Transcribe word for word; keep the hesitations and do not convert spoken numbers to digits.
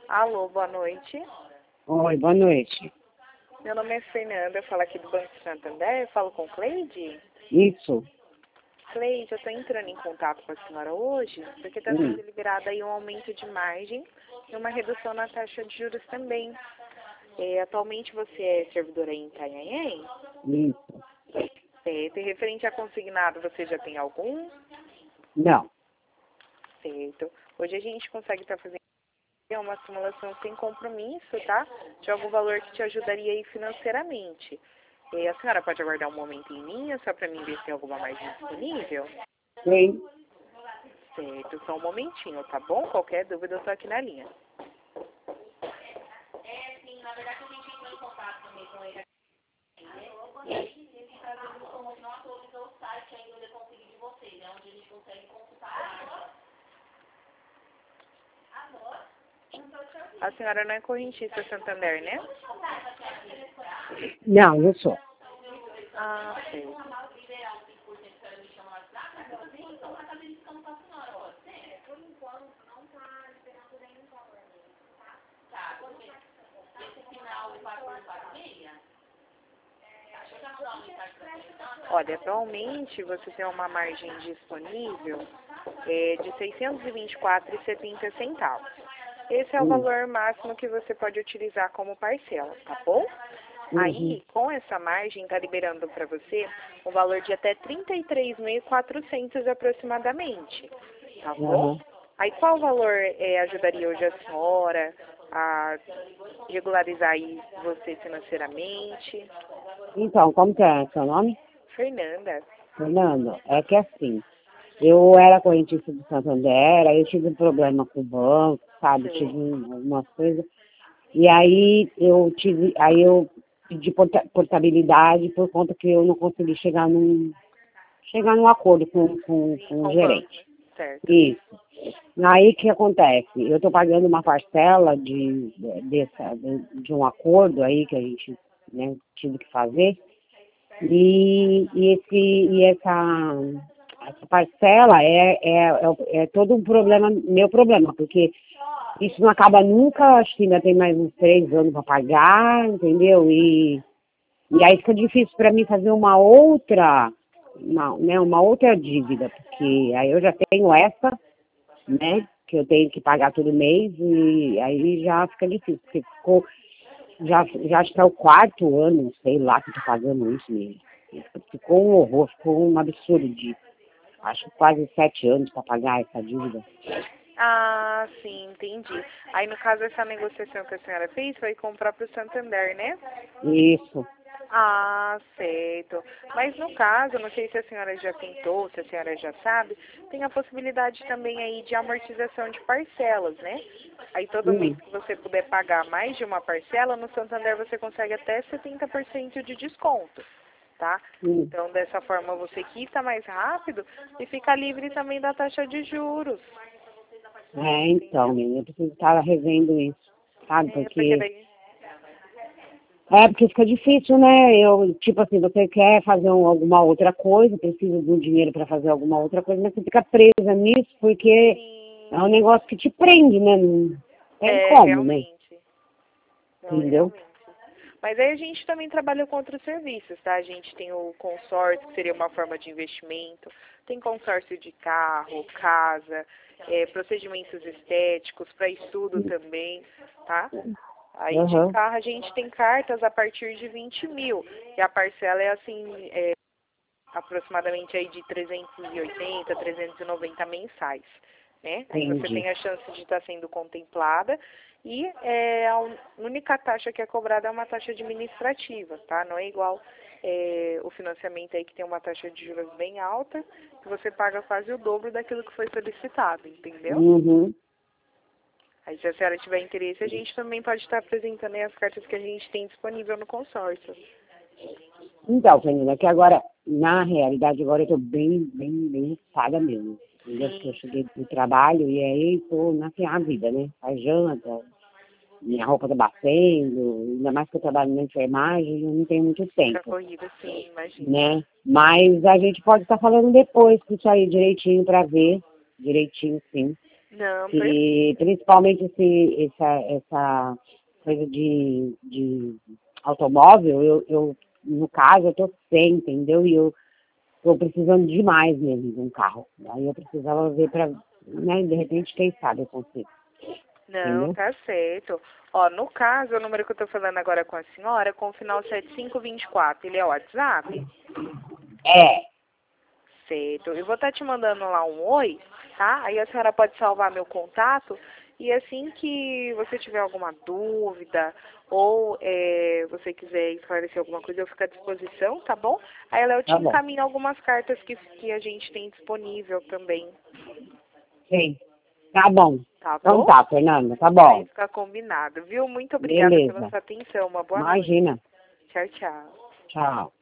Alô, boa noite. Oi, boa noite. Meu nome é Fernanda, eu falo aqui do Banco Santander, eu falo com Cleide. Isso. Cleide, eu estou entrando em contato com a senhora hoje, porque está Hum. sendo liberado aí um aumento de margem e uma redução na taxa de juros também. É, atualmente você é servidora aí em Itanhaém? Isso. É, tem referente a consignado, você já tem algum? Não. Certo. Hoje a gente consegue estar fazendo uma simulação sem compromisso, tá? De algum valor que te ajudaria aí financeiramente. E a senhora pode aguardar um momento em linha, só para mim ver se tem alguma margem disponível? Sim. Certo, só um momentinho, tá bom? Qualquer dúvida eu tô aqui na linha. A senhora não é correntista Santander, né? Não, não sou. Ah, certo. Olha, atualmente você tem uma margem disponível é, de seiscentos e vinte e quatro reais e setenta centavos. Esse é o Hum. valor máximo que você pode utilizar como parcela, tá bom? Uhum. Aí, com essa margem, está liberando para você um valor de até trinta e três mil e quatrocentos aproximadamente, tá bom? Uhum. Aí, qual valor é, ajudaria hoje a senhora a regularizar aí você financeiramente? Então, como que é seu nome? Fernanda. Fernando, é que assim, eu era correntista do Santander, aí eu tive um problema com o banco, sabe? Tive Sim. um- algumas coisas. E aí eu tive, aí eu pedi porta- portabilidade por conta que eu não consegui chegar num, chegar num acordo com, com, com Com o o banco, né? gerente. Certo. Isso. Aí o que acontece? Eu estou pagando uma parcela de, dessa, de, de um acordo aí que a gente, né, tive que fazer. E, e, esse, e essa, essa parcela é, é, é, é todo um problema, meu problema, porque isso não acaba nunca, acho que ainda tem mais uns três anos para pagar, entendeu? E, e aí fica difícil para mim fazer uma outra, uma, né, uma outra dívida, porque aí eu já tenho essa, né, que eu tenho que pagar todo mês, e aí já fica difícil, porque ficou, já, já acho que é o quarto ano, sei lá, que eu tô pagando isso mesmo. Ficou um horror, ficou um absurdo de, acho que quase sete anos para pagar essa dívida. Ah, sim, entendi. Aí, no caso, essa negociação que a senhora fez foi com o próprio Santander, né? Isso. Ah, certo. Mas no caso, não sei se a senhora já tentou, se a senhora já sabe, tem a possibilidade também aí de amortização de parcelas, né? Aí todo mês Hum. que você puder pagar mais de uma parcela, no Santander você consegue até setenta por cento de desconto, tá? Hum. Então, dessa forma, você quita mais rápido e fica livre também da taxa de juros. É, então, menina, eu preciso estar revendo isso, sabe? É, porque Porque, daí... é, porque fica difícil, né? Eu, tipo assim, você quer fazer um- alguma outra coisa, precisa de um dinheiro para fazer alguma outra coisa, mas você fica presa nisso porque Sim, é um negócio que te prende, né? Não tem é, como, né? realmente. Não, Entendeu? realmente. Mas aí a gente também trabalha com outros serviços, tá? A gente tem o consórcio, que seria uma forma de investimento. Tem consórcio de carro, casa, é, procedimentos estéticos, para estudo também, tá? Aí de Aham. carro a gente tem cartas a partir de vinte mil. E a parcela é assim, é, aproximadamente aí de trezentos e oitenta, trezentos e noventa mensais, né? Aí você Entendi. tem a chance de estar sendo contemplada e é, a un- única taxa que é cobrada é uma taxa administrativa, tá? Não é igual é, o financiamento aí que tem uma taxa de juros bem alta, que você paga quase o dobro daquilo que foi solicitado, entendeu? Uhum. Aí se a senhora tiver interesse, a gente também pode estar apresentando aí as cartas que a gente tem disponível no consórcio. Então, Fernanda, que agora, na realidade, agora eu tô bem, bem, bem ocupada mesmo. Entendeu? Porque eu Sim, cheguei do trabalho e aí tô na a vida, né? Faz janta, minha roupa tá batendo, ainda mais que eu trabalho na enfermagem, eu não tenho muito fica tempo, corrida, sim, imagina. né? Mas a gente pode estar falando depois, que isso aí direitinho pra ver, direitinho sim. Não, E principalmente esse, essa, essa coisa de, de automóvel, eu, eu, no caso, eu tô sem, entendeu? E eu tô precisando demais mesmo de um carro. Aí eu precisava ver pra, né, de repente, quem sabe eu consigo. Não, Entendeu? tá certo. Ó, no caso, o número que eu tô falando agora com a senhora, com o final sete cinco dois quatro, ele é o WhatsApp? É, Certo. Eu vou estar te mandando lá um oi, tá? Aí a senhora pode salvar meu contato e assim que você tiver alguma dúvida ou é, você quiser esclarecer alguma coisa, eu fico à disposição, tá bom? Aí eu te tá bom. encaminho algumas cartas que, que a gente tem disponível também, Sim, tá bom. tá Então bom? tá, Fernanda, tá Aí bom. fica combinado, viu? Muito obrigada pela Beleza. sua atenção. Uma boa noite. Imagina. Tchau, tchau. Tchau.